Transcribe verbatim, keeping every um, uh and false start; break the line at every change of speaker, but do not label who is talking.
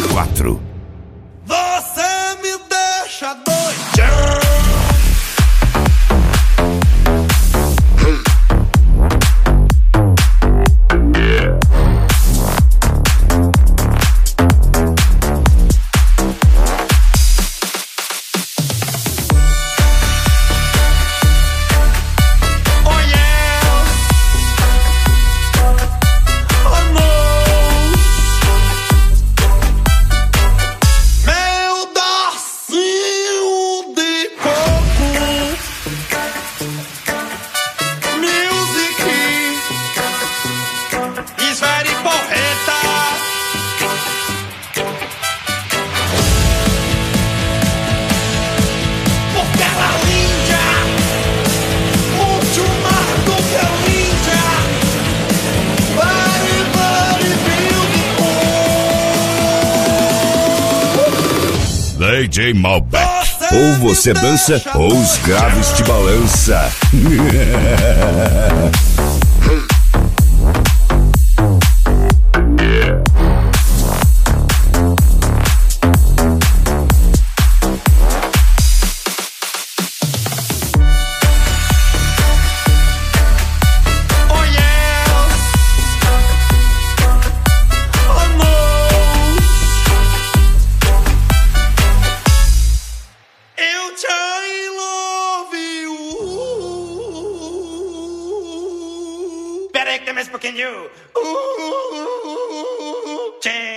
quatro.
Você me deixa doidão.
D J Malbec. Ou você dança, ou os graves te balança.
Peraí que tem mais um pouquinho. Uh, uh, uh, uh, uh.